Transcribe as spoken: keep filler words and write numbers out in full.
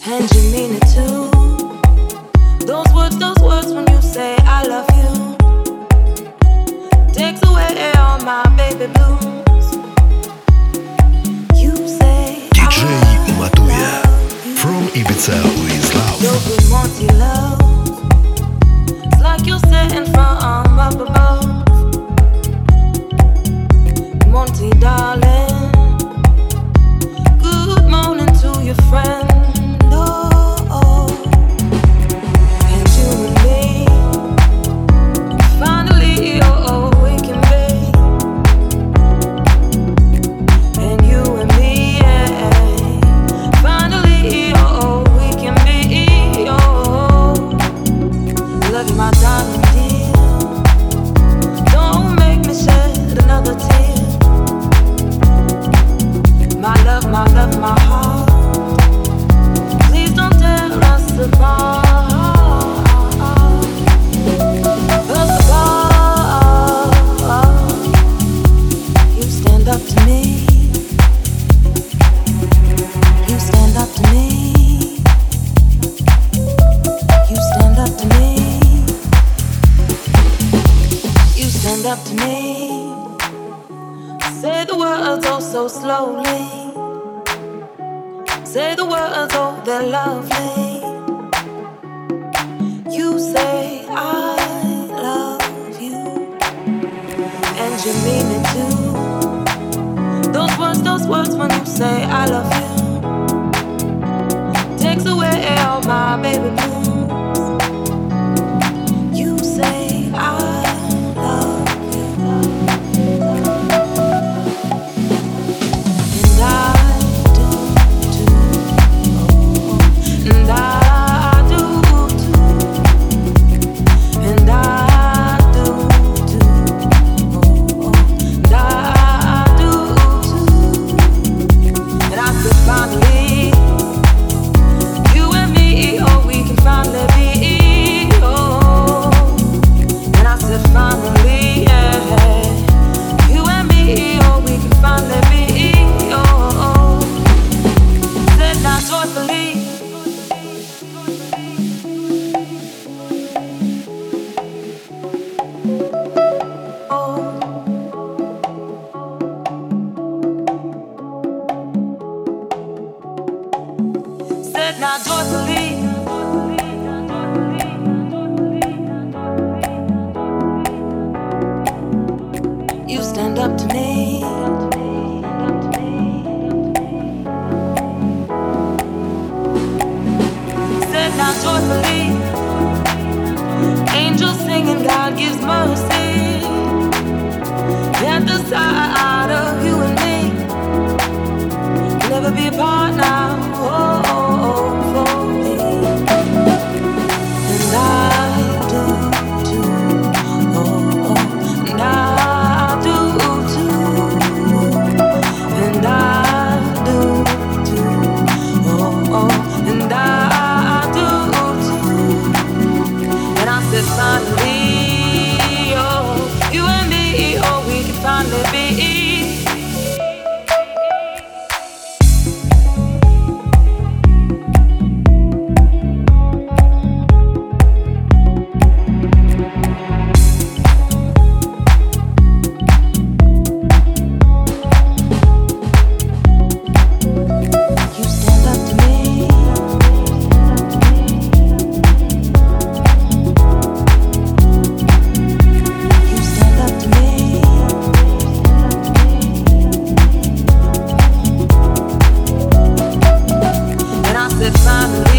and you mean it too. Those words, those words when you say I love you, takes away all my baby blues. You say ди джей Matuya from Ibiza with love. Your good Monty love, it's like you're sitting from up above. Monty darling, good morning to your friend. Oh, oh. And you and me, finally, oh, oh, we can be. And you and me, yeah, finally, oh, oh, we can be. Oh, love you, my darling dear. Don't make me shed another tear. My love, my love, my heart. Please don't tear us apart. Us apart. You stand up to me. You stand up to me. You stand up to me. You stand up to me. Say the words oh so slowly. Say the words oh they're lovely. You say I love you, and you mean it too. Those words, those words when you say I love you, takes away all my baby blues. You say I love you, and I do too. And I do too. And I do too. And I do too. And I said finally, you and me, oh, we can finally be. Oh, and I said finally, yeah, you and me, oh, we can finally be. Oh, said not joyfully. Said now joyfully. You stand up to me. Said now joyfully. Angels singing, God gives mercy. At the side of you and me, never be apart now. Oh, oh, oh, for me. And I do too. Oh, oh, and I do too. And I do too. Oh, oh, and I do too. And I said finally, oh, you and me, oh, we can finally be. You stand up to me. You stand up to me. And I said finally.